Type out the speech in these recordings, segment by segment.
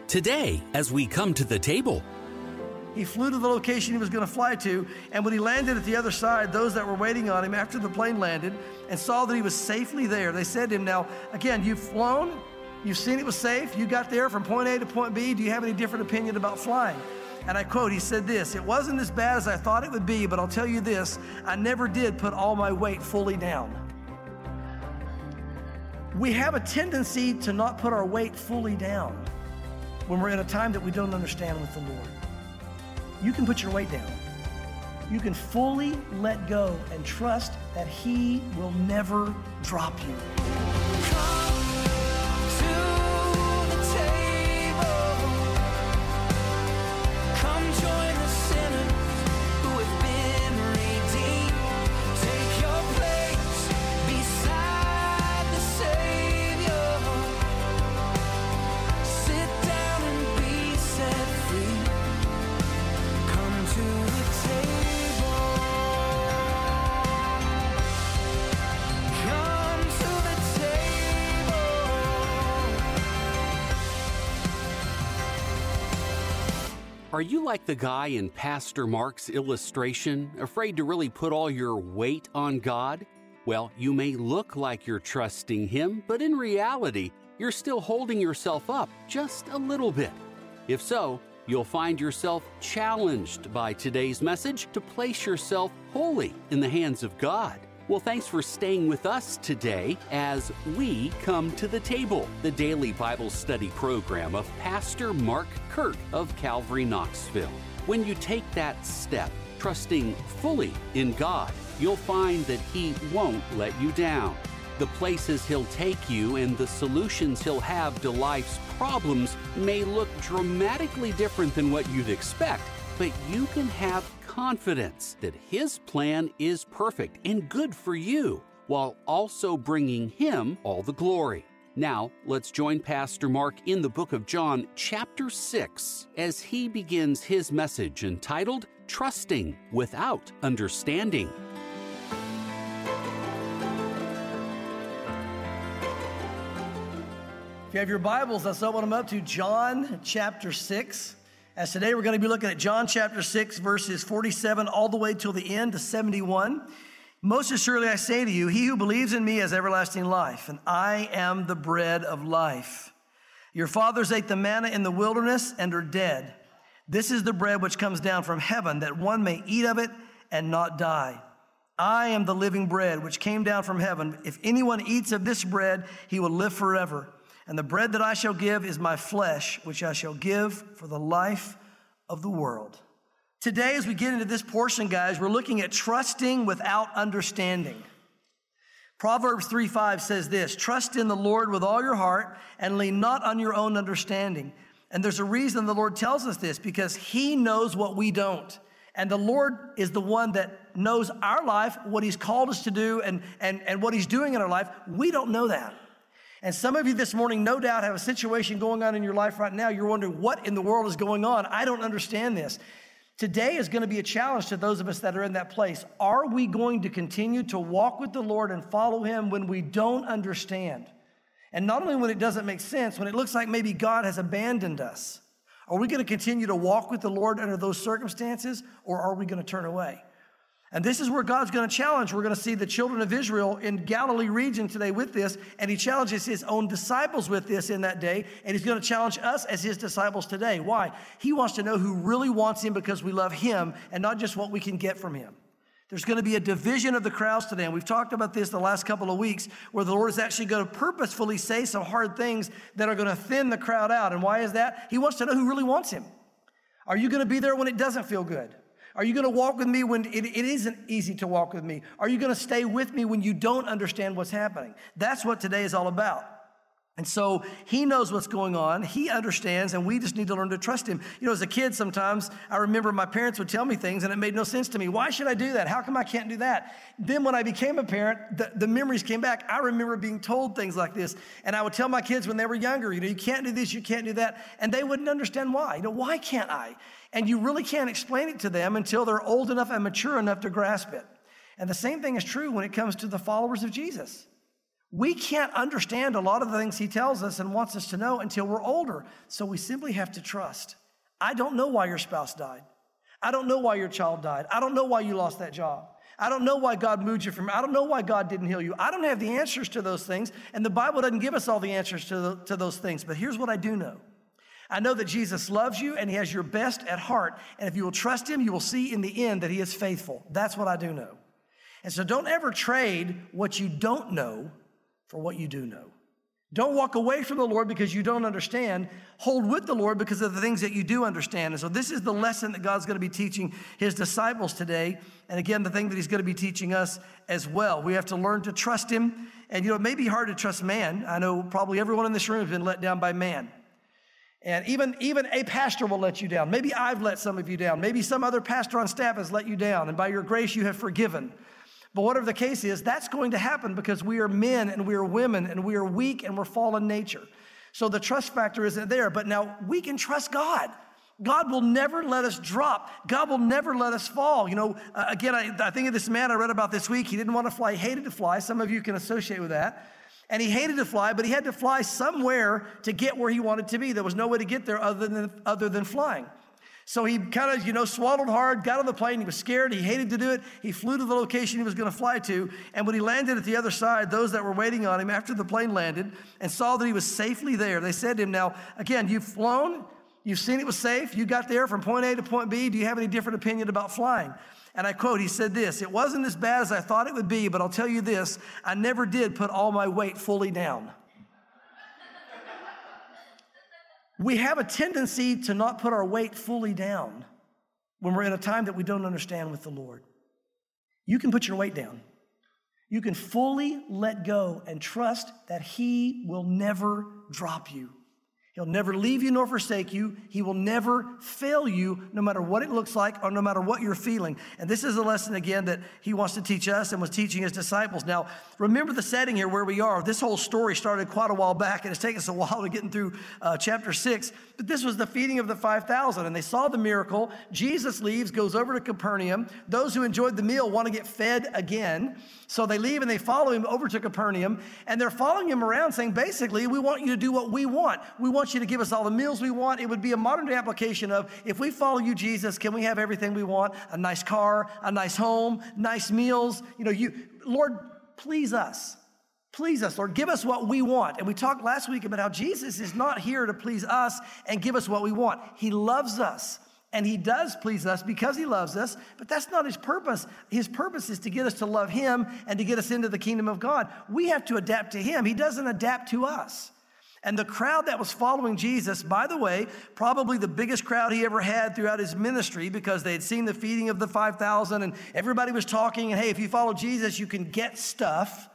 Today, as we come to the table, he flew to the location he was going to fly to, and when he landed at the other side, those that were waiting on him after the plane landed and saw that he was safely there, they said to him, now, again, you've flown, you've seen it was safe, you got there from point A to point B, do you have any different opinion about flying? And I quote, he said this, it wasn't as bad as I thought it would be, but I'll tell you this, I never did put all my weight fully down. We have a tendency to not put our weight fully down when we're in a time that we don't understand with the Lord. You can put your weight down. You can fully let go and trust that He will never drop you. Are you like the guy in Pastor Mark's illustration, afraid to really put all your weight on God? Well, you may look like you're trusting Him, but in reality, you're still holding yourself up just a little bit. If so, you'll find yourself challenged by today's message to place yourself wholly in the hands of God. Well, thanks for staying with us today as we come to the table, the daily Bible study program of Pastor Mark Kirk of Calvary Knoxville. When you take that step, trusting fully in God, you'll find that He won't let you down. The places He'll take you and the solutions He'll have to life's problems may look dramatically different than what you'd expect, but you can have confidence that His plan is perfect and good for you, while also bringing Him all the glory. Now, let's join Pastor Mark in the book of John, chapter 6, as he begins his message entitled, Trusting Without Understanding. If you have your Bibles, that's not what I'm up to, John chapter 6. As today we're going to be looking at John chapter 6, verses 47 all the way till the end to 71. Most assuredly I say to you, he who believes in me has everlasting life, and I am the bread of life. Your fathers ate the manna in the wilderness and are dead. This is the bread which comes down from heaven, that one may eat of it and not die. I am the living bread which came down from heaven. If anyone eats of this bread, he will live forever. And the bread that I shall give is my flesh, which I shall give for the life of the world. Today, as we get into this portion, guys, we're looking at trusting without understanding. Proverbs 3:5 says this, trust in the Lord with all your heart and lean not on your own understanding. And there's a reason the Lord tells us this, because He knows what we don't. And the Lord is the one that knows our life, what He's called us to do and what He's doing in our life. We don't know that. And some of you this morning, no doubt, have a situation going on in your life right now. You're wondering, what in the world is going on? I don't understand this. Today is going to be a challenge to those of us that are in that place. Are we going to continue to walk with the Lord and follow Him when we don't understand? And not only when it doesn't make sense, when it looks like maybe God has abandoned us. Are we going to continue to walk with the Lord under those circumstances, or are we going to turn away? And this is where God's going to challenge. We're going to see the children of Israel in Galilee region today with this, and He challenges His own disciples with this in that day, and He's going to challenge us as His disciples today. Why? He wants to know who really wants Him because we love Him and not just what we can get from Him. There's going to be a division of the crowds today, and we've talked about this the last couple of weeks, where the Lord is actually going to purposefully say some hard things that are going to thin the crowd out. And why is that? He wants to know who really wants Him. Are you going to be there when it doesn't feel good? Are you going to walk with me when it isn't easy to walk with me? Are you going to stay with me when you don't understand what's happening? That's what today is all about. And so He knows what's going on. He understands, and we just need to learn to trust Him. You know, as a kid, sometimes I remember my parents would tell me things, and it made no sense to me. Why should I do that? How come I can't do that? Then when I became a parent, the memories came back. I remember being told things like this, and I would tell my kids when they were younger, you can't do this, you can't do that, and they wouldn't understand why. Why can't I? And you really can't explain it to them until they're old enough and mature enough to grasp it. And the same thing is true when it comes to the followers of Jesus. We can't understand a lot of the things he tells us and wants us to know until we're older. So we simply have to trust. I don't know why your spouse died. I don't know why your child died. I don't know why you lost that job. I don't know why God moved you from, I don't know why God didn't heal you. I don't have the answers to those things, and the Bible doesn't give us all the answers to those things. But here's what I do know. I know that Jesus loves you and he has your best at heart. And if you will trust him, you will see in the end that he is faithful. That's what I do know. And so don't ever trade what you don't know for what you do know. Don't walk away from the Lord because you don't understand. Hold with the Lord because of the things that you do understand. And so this is the lesson that God's going to be teaching his disciples today. And again, the thing that he's going to be teaching us as well. We have to learn to trust him. And it may be hard to trust man. I know probably everyone in this room has been let down by man. And even a pastor will let you down. Maybe I've let some of you down. Maybe some other pastor on staff has let you down. And by your grace, you have forgiven. But whatever the case is, that's going to happen because we are men and we are women and we are weak and we're fallen nature. So the trust factor isn't there. But now we can trust God. God will never let us drop. God will never let us fall. Again, I think of this man I read about this week. He didn't want to fly. He hated to fly. Some of you can associate with that. And he hated to fly, but he had to fly somewhere to get where he wanted to be. There was no way to get there other than flying. So he kind of, swallowed hard, got on the plane. He was scared. He hated to do it. He flew to the location he was going to fly to. And when he landed at the other side, those that were waiting on him after the plane landed and saw that he was safely there, they said to him, now, again, you've flown. You've seen it was safe. You got there from point A to point B. Do you have any different opinion about flying? And I quote, he said this, it wasn't as bad as I thought it would be, but I'll tell you this, I never did put all my weight fully down. We have a tendency to not put our weight fully down when we're in a time that we don't understand with the Lord. You can put your weight down. You can fully let go and trust that he will never drop you. He'll never leave you nor forsake you. He will never fail you, no matter what it looks like or no matter what you're feeling. And this is a lesson, again, that he wants to teach us and was teaching his disciples. Now, remember the setting here where we are. This whole story started quite a while back, and it's taken us a while to get through chapter 6. But this was the feeding of the 5,000, and they saw the miracle. Jesus leaves, goes over to Capernaum. Those who enjoyed the meal want to get fed again. So they leave and they follow him over to Capernaum, and they're following him around saying, basically, we want you to do what we want. We want you to give us all the meals we want. It would be a modern day application of, if we follow you, Jesus, can we have everything we want? A nice car, a nice home, nice meals. Lord, please us. Please us, Lord. Give us what we want. And we talked last week about how Jesus is not here to please us and give us what we want. He loves us. And he does please us because he loves us, but that's not his purpose. His purpose is to get us to love him and to get us into the kingdom of God. We have to adapt to him. He doesn't adapt to us. And the crowd that was following Jesus, by the way, probably the biggest crowd he ever had throughout his ministry, because they had seen the feeding of the 5,000 and everybody was talking, and hey, if you follow Jesus, you can get stuff.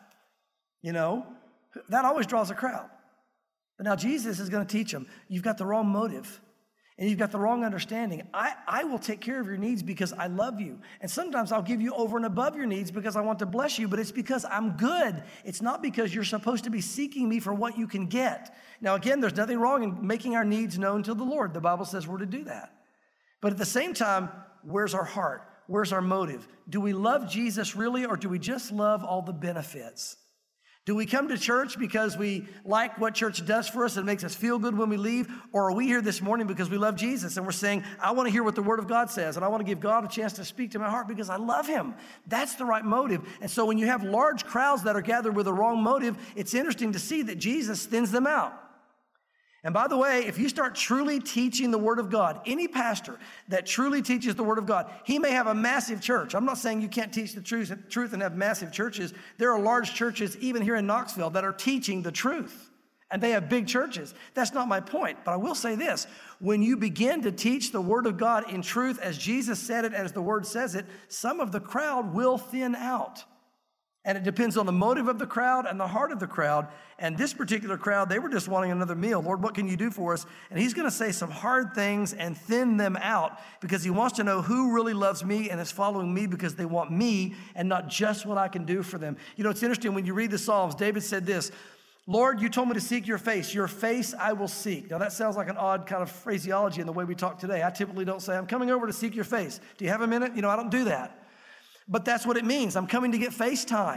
That always draws a crowd. But now Jesus is going to teach them, you've got the wrong motive. And you've got the wrong understanding. I will take care of your needs because I love you. And sometimes I'll give you over and above your needs because I want to bless you, but it's because I'm good. It's not because you're supposed to be seeking me for what you can get. Now, again, there's nothing wrong in making our needs known to the Lord. The Bible says we're to do that. But at the same time, where's our heart? Where's our motive? Do we love Jesus really, or do we just love all the benefits? Do we come to church because we like what church does for us and makes us feel good when we leave? Or are we here this morning because we love Jesus and we're saying, I want to hear what the Word of God says, and I want to give God a chance to speak to my heart because I love him? That's the right motive. And so when you have large crowds that are gathered with the wrong motive, it's interesting to see that Jesus thins them out. And by the way, if you start truly teaching the Word of God, any pastor that truly teaches the Word of God, he may have a massive church. I'm not saying you can't teach the truth and have massive churches. There are large churches, even here in Knoxville, that are teaching the truth. And they have big churches. That's not my point. But I will say this. When you begin to teach the Word of God in truth, as Jesus said it, as the Word says it, some of the crowd will thin out. And it depends on the motive of the crowd and the heart of the crowd. And this particular crowd, they were just wanting another meal. Lord, what can you do for us? And he's going to say some hard things and thin them out because he wants to know who really loves me and is following me because they want me and not just what I can do for them. It's interesting when you read the Psalms, David said this, Lord, you told me to seek your face I will seek. Now that sounds like an odd kind of phraseology in the way we talk today. I typically don't say, I'm coming over to seek your face. Do you have a minute? I don't do that. But that's what it means. I'm coming to get face time.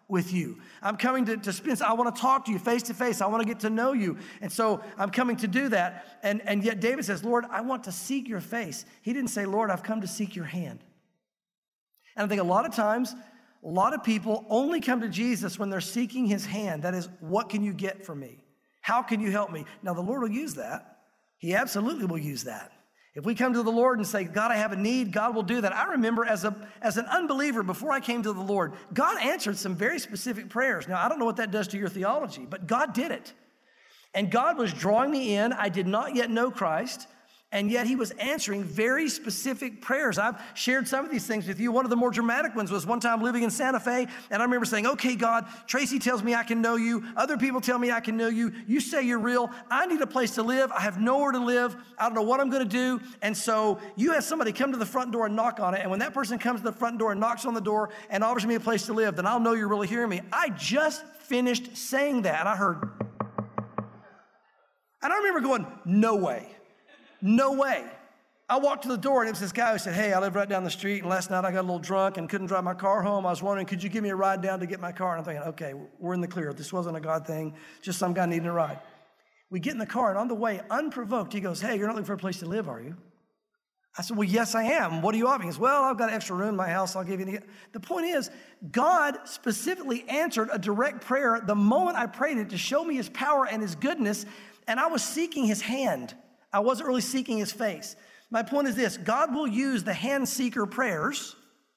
with you. I'm coming to spend, I want to talk to you face to face. I want to get to know you. And so I'm coming to do that. And yet David says, Lord, I want to seek your face. He didn't say, Lord, I've come to seek your hand. And I think a lot of times, a lot of people only come to Jesus when they're seeking his hand. That is, what can you get from me? How can you help me? Now, the Lord will use that. He absolutely will use that. If we come to the Lord and say, God, I have a need, God will do that. I remember as an unbeliever, before I came to the Lord, God answered some very specific prayers. Now, I don't know what that does to your theology, but God did it. And God was drawing me in. I did not yet know Christ, and yet he was answering very specific prayers. I've shared some of these things with you. One of the more dramatic ones was one time living in Santa Fe, and I remember saying, okay, God, Tracy tells me I can know you. Other people tell me I can know you. You say you're real. I need a place to live. I have nowhere to live. I don't know what I'm going to do. And so you have somebody come to the front door and knock on it, and when that person comes to the front door and knocks on the door and offers me a place to live, then I'll know you're really hearing me. I just finished saying that, and I heard, and I remember going, no way. No way. I walked to the door, and it was this guy who said, hey, I live right down the street, and last night I got a little drunk and couldn't drive my car home. I was wondering, could you give me a ride down to get my car? And I'm thinking, okay, we're in the clear. This wasn't a God thing, just some guy needing a ride. We get in the car, and on the way, unprovoked, he goes, hey, you're not looking for a place to live, are you? I said, well, yes, I am. What are you offering? He goes, well, I've got an extra room in my house. I'll give you. The point is, God specifically answered a direct prayer the moment I prayed it to show me his power and his goodness, and I was seeking his hand. I wasn't really seeking his face. My point is this: God will use the hand seeker prayers,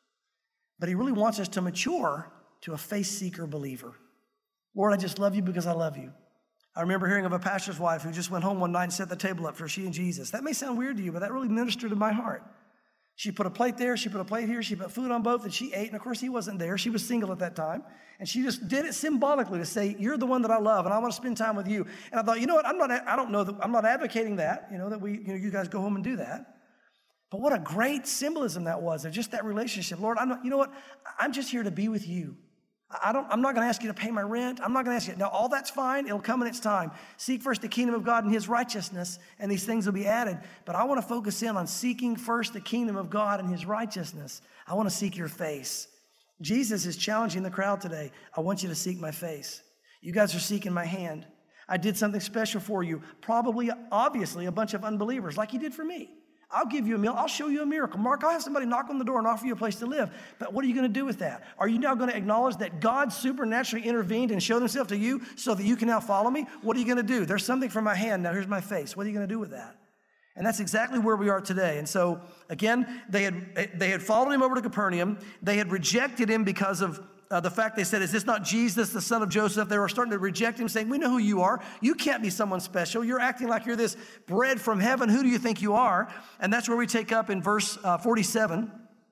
but he really wants us to mature to a face seeker believer. Lord, I just love you because I love you. I remember hearing of a pastor's wife who just went home one night and set the table up for she and Jesus. That may sound weird to you, but that really ministered to my heart. She put a plate there, she put a plate here, she put food on both, and she ate. And of course, he wasn't there. She was single at that time. And she just did it symbolically to say, you're the one that I love, and I want to spend time with you. And I thought, you know what, I'm not advocating that, that you guys go home and do that. But what a great symbolism that was of just that relationship. Lord, I'm just here to be with you. I'm not going to ask you to pay my rent. I'm not going to ask you. Now, all that's fine. It'll come in its time. Seek first the kingdom of God and his righteousness, and these things will be added. But I want to focus in on seeking first the kingdom of God and his righteousness. I want to seek your face. Jesus is challenging the crowd today. I want you to seek my face. You guys are seeking my hand. I did something special for you. Probably, obviously, a bunch of unbelievers, like he did for me. I'll give you a meal. I'll show you a miracle. Mark, I'll have somebody knock on the door and offer you a place to live. But what are you going to do with that? Are you now going to acknowledge that God supernaturally intervened and showed himself to you so that you can now follow me? What are you going to do? There's something from my hand. Now here's my face. What are you going to do with that? And that's exactly where we are today. And so, again, they had followed him over to Capernaum. They had rejected him because of the fact they said, is this not Jesus, the son of Joseph? They were starting to reject him, saying, we know who you are. You can't be someone special. You're acting like you're this bread from heaven. Who do you think you are? And that's where we take up in verse 47.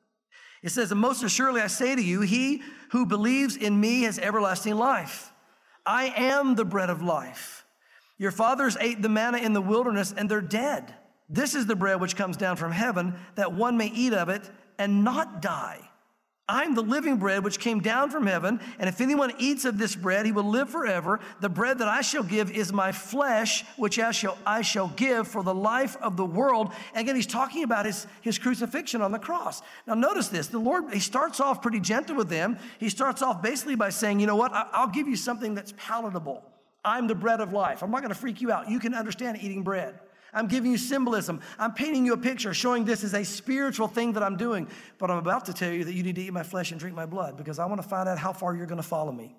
It says, and most assuredly I say to you, he who believes in me has everlasting life. I am the bread of life. Your fathers ate the manna in the wilderness, and they're dead. This is the bread which comes down from heaven, that one may eat of it and not die. I'm the living bread which came down from heaven, and if anyone eats of this bread, he will live forever. The bread that I shall give is my flesh, which I shall give for the life of the world. And again, he's talking about his crucifixion on the cross. Now notice this, the Lord, he starts off pretty gentle with them. He starts off basically by saying, you know what, I'll give you something that's palatable. I'm the bread of life. I'm not going to freak you out. You can understand eating bread. I'm giving you symbolism. I'm painting you a picture, showing this is a spiritual thing that I'm doing. But I'm about to tell you that you need to eat my flesh and drink my blood, because I want to find out how far you're going to follow me.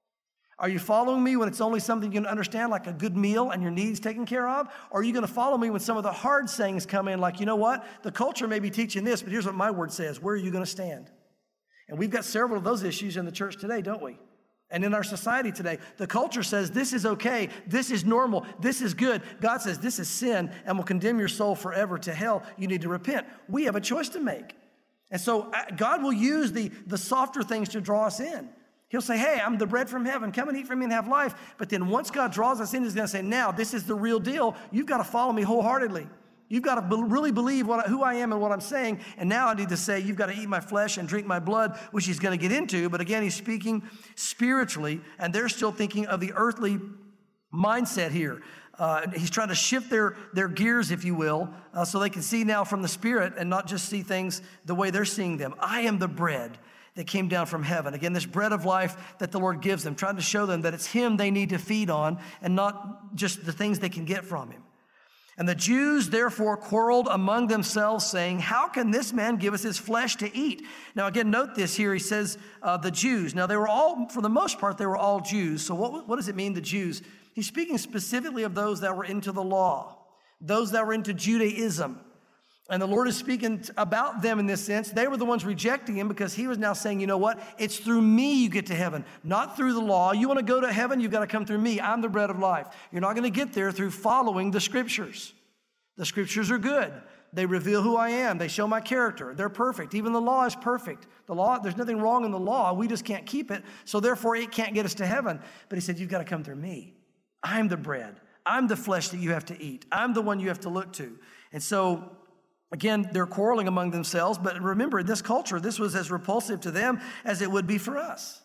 Are you following me when it's only something you can understand, like a good meal and your needs taken care of? Or are you going to follow me when some of the hard sayings come in, like, you know what? The culture may be teaching this, but here's what my word says. Where are you going to stand? And we've got several of those issues in the church today, don't we? And in our society today, the culture says this is okay, this is normal, this is good. God says this is sin and will condemn your soul forever to hell. You need to repent. We have a choice to make. And so God will use the softer things to draw us in. He'll say, hey, I'm the bread from heaven. Come and eat from me and have life. But then once God draws us in, he's going to say, now this is the real deal. You've got to follow me wholeheartedly. You've got to really believe who I am and what I'm saying. And now I need to say, you've got to eat my flesh and drink my blood, which he's going to get into. But again, he's speaking spiritually, and they're still thinking of the earthly mindset here. He's trying to shift their gears, if you will, so they can see now from the Spirit and not just see things the way they're seeing them. I am the bread. that came down from heaven. Again, this bread of life that the Lord gives them, trying to show them that it's him they need to feed on and not just the things they can get from him. And the Jews therefore quarreled among themselves, saying, how can this man give us his flesh to eat? Now again, note this here. He says the Jews. Now they were all, for the most part, they were all Jews. So what does it mean, the Jews? He's speaking specifically of those that were into the law, those that were into Judaism. And the Lord is speaking about them in this sense. They were the ones rejecting him because he was now saying, you know what? It's through me you get to heaven, not through the law. You want to go to heaven, you've got to come through me. I'm the bread of life. You're not going to get there through following the scriptures. The scriptures are good. They reveal who I am. They show my character. They're perfect. Even the law is perfect. The law, there's nothing wrong in the law. We just can't keep it. So therefore, it can't get us to heaven. But he said, you've got to come through me. I'm the bread. I'm the flesh that you have to eat. I'm the one you have to look to. And so, again, they're quarreling among themselves, but remember, in this culture, this was as repulsive to them as it would be for us.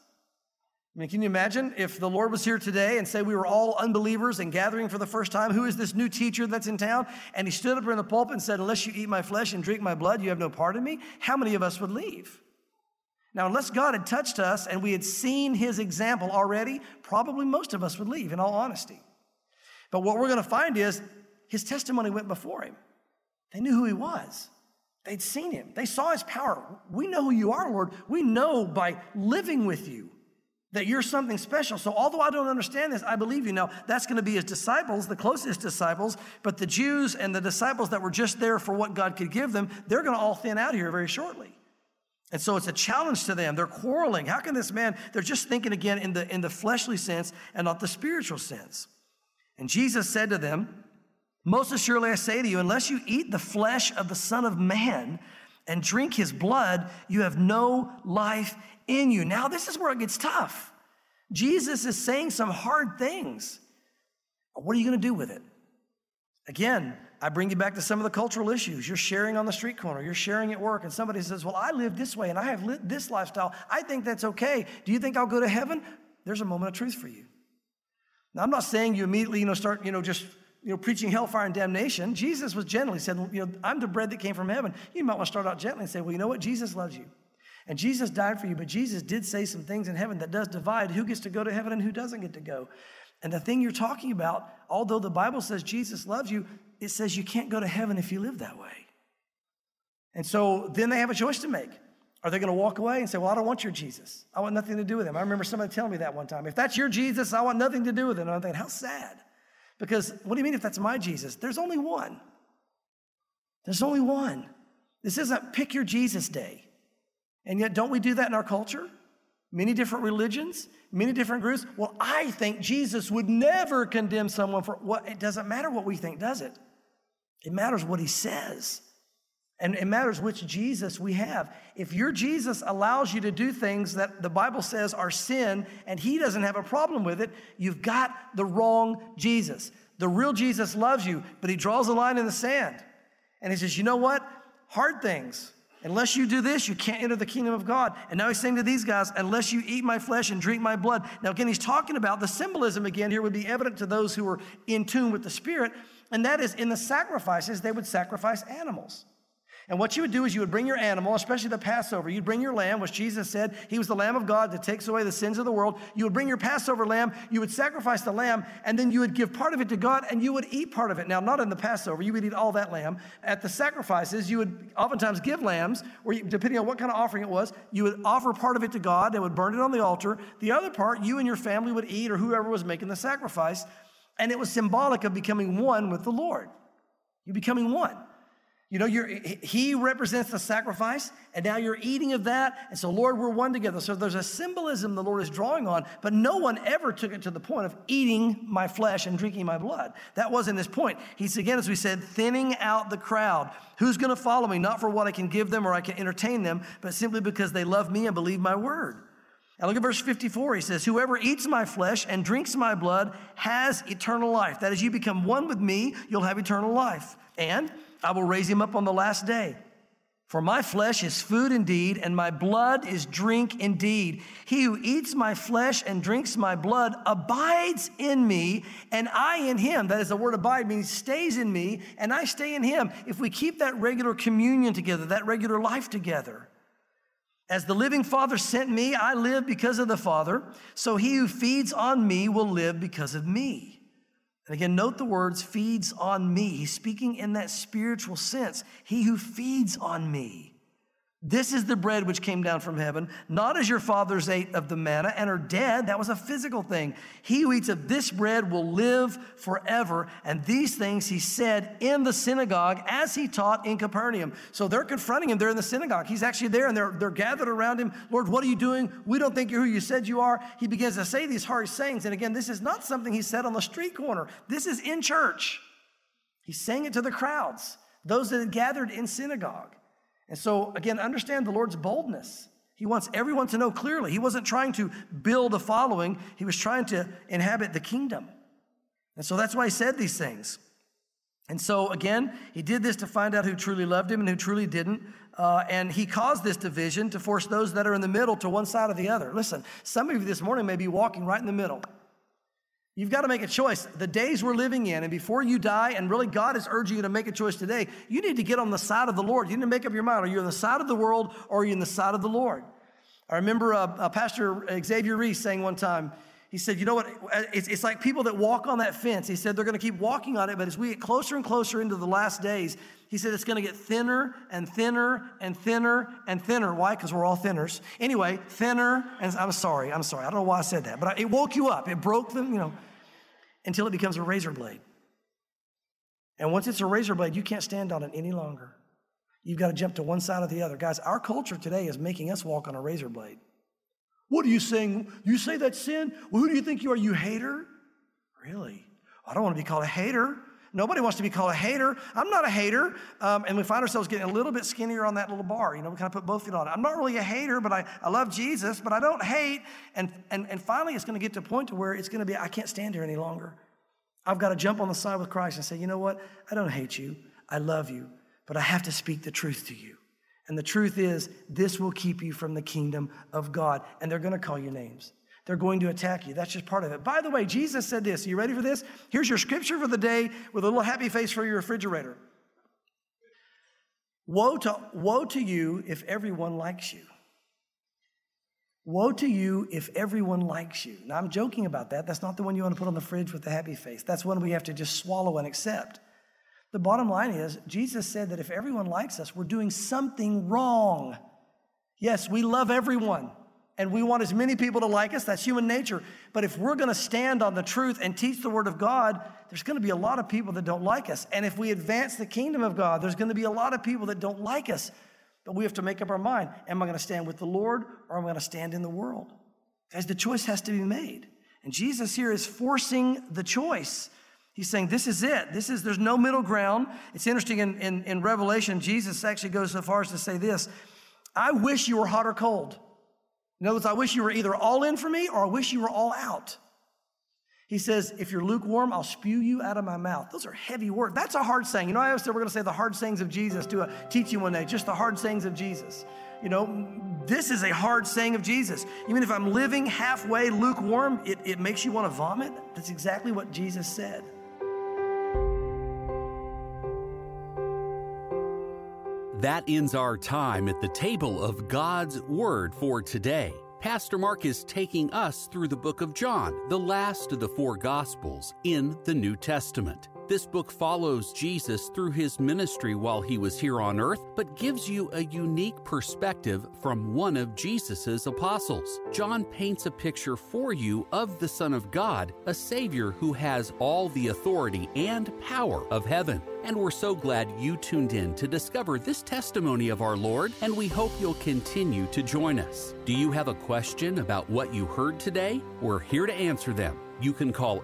I mean, can you imagine if the Lord was here today and say we were all unbelievers and gathering for the first time, who is this new teacher that's in town? And he stood up in the pulpit and said, unless you eat my flesh and drink my blood, you have no part in me. How many of us would leave? Now, unless God had touched us and we had seen his example already, probably most of us would leave, in all honesty. But what we're going to find is his testimony went before him. They knew who he was. They'd seen him. They saw his power. We know who you are, Lord. We know by living with you that you're something special. So although I don't understand this, I believe you. Now, that's going to be his disciples, the closest disciples, but the Jews and the disciples that were just there for what God could give them, they're going to all thin out here very shortly. And so it's a challenge to them. They're quarreling. How can this man, they're just thinking again in the fleshly sense and not the spiritual sense. And Jesus said to them, most assuredly I say to you, unless you eat the flesh of the Son of Man and drink his blood, you have no life in you. Now, this is where it gets tough. Jesus is saying some hard things. What are you going to do with it? Again, I bring you back to some of the cultural issues. You're sharing on the street corner. You're sharing at work. And somebody says, well, I live this way and I have lived this lifestyle. I think that's okay. Do you think I'll go to heaven? There's a moment of truth for you. Now, I'm not saying you immediately, start, just preaching hellfire and damnation. Jesus was gentle. He said, I'm the bread that came from heaven. You might want to start out gently and say, well, you know what? Jesus loves you. And Jesus died for you, but Jesus did say some things in heaven that does divide who gets to go to heaven and who doesn't get to go. And the thing you're talking about, although the Bible says Jesus loves you, it says you can't go to heaven if you live that way. And so then they have a choice to make. Are they going to walk away and say, well, I don't want your Jesus. I want nothing to do with him. I remember somebody telling me that one time. If that's your Jesus, I want nothing to do with him. And I'm thinking, how sad. Because what do you mean if that's my Jesus? There's only one. There's only one. This isn't pick your Jesus day. And yet, don't we do that in our culture? Many different religions, many different groups. Well, I think Jesus would never condemn someone for what. It doesn't matter what we think, does it? It matters what he says. And it matters which Jesus we have. If your Jesus allows you to do things that the Bible says are sin and he doesn't have a problem with it, you've got the wrong Jesus. The real Jesus loves you, but he draws a line in the sand. And he says, you know what? Hard things. Unless you do this, you can't enter the kingdom of God. And now he's saying to these guys, unless you eat my flesh and drink my blood. Now again, he's talking about the symbolism again here would be evident to those who were in tune with the Spirit. And that is in the sacrifices, they would sacrifice animals. And what you would do is you would bring your animal, especially the Passover. You'd bring your lamb, which Jesus said, he was the Lamb of God that takes away the sins of the world. You would bring your Passover lamb, you would sacrifice the lamb, and then you would give part of it to God, and you would eat part of it. Now, not in the Passover, you would eat all that lamb. At the sacrifices, you would oftentimes give lambs, or depending on what kind of offering it was, you would offer part of it to God and would burn it on the altar. The other part, you and your family would eat, or whoever was making the sacrifice, and it was symbolic of becoming one with the Lord. You're becoming one. He represents the sacrifice, and now you're eating of that. And so, Lord, we're one together. So there's a symbolism the Lord is drawing on, but no one ever took it to the point of eating my flesh and drinking my blood. That wasn't his point. He's, again, as we said, thinning out the crowd. Who's going to follow me? Not for what I can give them or I can entertain them, but simply because they love me and believe my word. Now look at verse 54. He says, whoever eats my flesh and drinks my blood has eternal life. That is, you become one with me, you'll have eternal life. And I will raise him up on the last day. For my flesh is food indeed, and my blood is drink indeed. He who eats my flesh and drinks my blood abides in me, and I in him. That is, the word abide means stays in me, and I stay in him. If we keep that regular communion together, that regular life together. As the living Father sent me, I live because of the Father. So he who feeds on me will live because of me. And again, note the words, feeds on me. He's speaking in that spiritual sense. He who feeds on me. This is the bread which came down from heaven, not as your fathers ate of the manna and are dead. That was a physical thing. He who eats of this bread will live forever. And these things he said in the synagogue as he taught in Capernaum. So they're confronting him. They're in the synagogue. He's actually there and they're gathered around him. Lord, what are you doing? We don't think you're who you said you are. He begins to say these harsh sayings. And again, this is not something he said on the street corner. This is in church. He's saying it to the crowds, those that had gathered in synagogue. And so, again, understand the Lord's boldness. He wants everyone to know clearly. He wasn't trying to build a following. He was trying to inhabit the kingdom. And so that's why he said these things. And so, again, he did this to find out who truly loved him and who truly didn't. And he caused this division to force those that are in the middle to one side or the other. Listen, some of you this morning may be walking right in the middle. You've got to make a choice. The days we're living in, and before you die, and really God is urging you to make a choice today, you need to get on the side of the Lord. You need to make up your mind. Are you on the side of the world or are you on the side of the Lord? I remember Pastor Xavier Reese saying one time, he said, you know what, it's like people that walk on that fence. He said they're going to keep walking on it, but as we get closer and closer into the last days, he said it's going to get thinner and thinner and thinner and thinner. Why? Because we're all thinners. Anyway, thinner, and I'm sorry. I don't know why I said that, but it woke you up. It broke them, until it becomes a razor blade. And once it's a razor blade, you can't stand on it any longer. You've got to jump to one side or the other. Guys, our culture today is making us walk on a razor blade. What are you saying? You say that's sin? Well, who do you think you are? You hater? Really? I don't want to be called a hater. Nobody wants to be called a hater. I'm not a hater. And we find ourselves getting a little bit skinnier on that little bar. We kind of put both feet on it. I'm not really a hater, but I love Jesus, but I don't hate. And finally, it's going to get to a point to where it's going to be, I can't stand here any longer. I've got to jump on the side with Christ and say, you know what? I don't hate you. I love you, but I have to speak the truth to you. And the truth is, this will keep you from the kingdom of God. And they're going to call you names. They're going to attack you. That's just part of it. By the way, Jesus said this. Are you ready for this? Here's your scripture for the day with a little happy face for your refrigerator. Woe to you if everyone likes you. Woe to you if everyone likes you. Now, I'm joking about that. That's not the one you want to put on the fridge with the happy face. That's one we have to just swallow and accept. The bottom line is, Jesus said that if everyone likes us, we're doing something wrong. Yes, we love everyone. And we want as many people to like us. That's human nature. But if we're going to stand on the truth and teach the word of God, there's going to be a lot of people that don't like us. And if we advance the kingdom of God, there's going to be a lot of people that don't like us. But we have to make up our mind. Am I going to stand with the Lord or am I going to stand in the world? Guys, the choice has to be made. And Jesus here is forcing the choice. He's saying, this is it. There's no middle ground. It's interesting in Revelation, Jesus actually goes so far as to say this, I wish you were hot or cold. In other words, I wish you were either all in for me or I wish you were all out. He says, if you're lukewarm, I'll spew you out of my mouth. Those are heavy words. That's a hard saying. I always said we're going to say the hard sayings of Jesus, do a teaching one day, just the hard sayings of Jesus. This is a hard saying of Jesus. Even if I'm living halfway lukewarm, it makes you want to vomit. That's exactly what Jesus said. That ends our time at the table of God's Word for today. Pastor Mark is taking us through the book of John, the last of the 4 Gospels in the New Testament. This book follows Jesus through his ministry while he was here on earth, but gives you a unique perspective from one of Jesus's apostles. John paints a picture for you of the Son of God, a Savior who has all the authority and power of heaven. And we're so glad you tuned in to discover this testimony of our Lord, and we hope you'll continue to join us. Do you have a question about what you heard today? We're here to answer them. You can call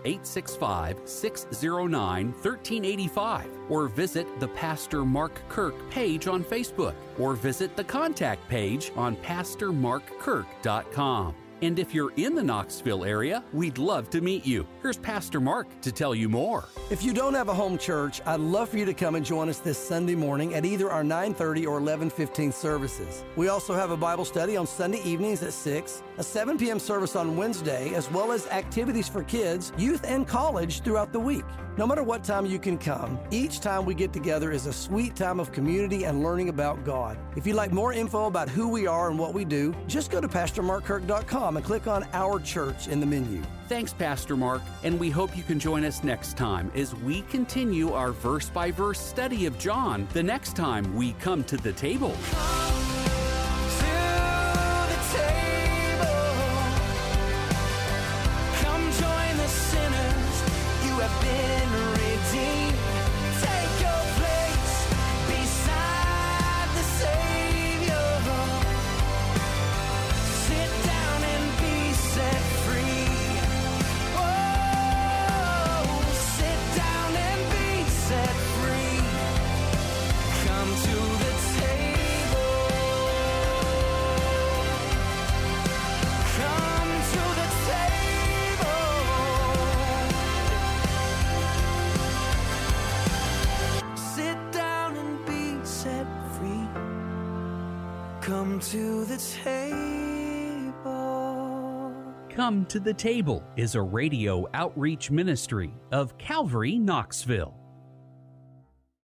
865-609-1385 or visit the Pastor Mark Kirk page on Facebook or visit the contact page on pastormarkkirk.com. And if you're in the Knoxville area, we'd love to meet you. Here's Pastor Mark to tell you more. If you don't have a home church, I'd love for you to come and join us this Sunday morning at either our 9:30 or 11:15 services. We also have a Bible study on Sunday evenings at 6, a 7 p.m. service on Wednesday, as well as activities for kids, youth, and college throughout the week. No matter what time you can come, each time we get together is a sweet time of community and learning about God. If you'd like more info about who we are and what we do, just go to PastorMarkKirk.com and click on Our Church in the menu. Thanks, Pastor Mark, and we hope you can join us next time as we continue our verse-by-verse study of John the next time we come to the table. Come to the table. Come to the Table is a radio outreach ministry of Calvary, Knoxville.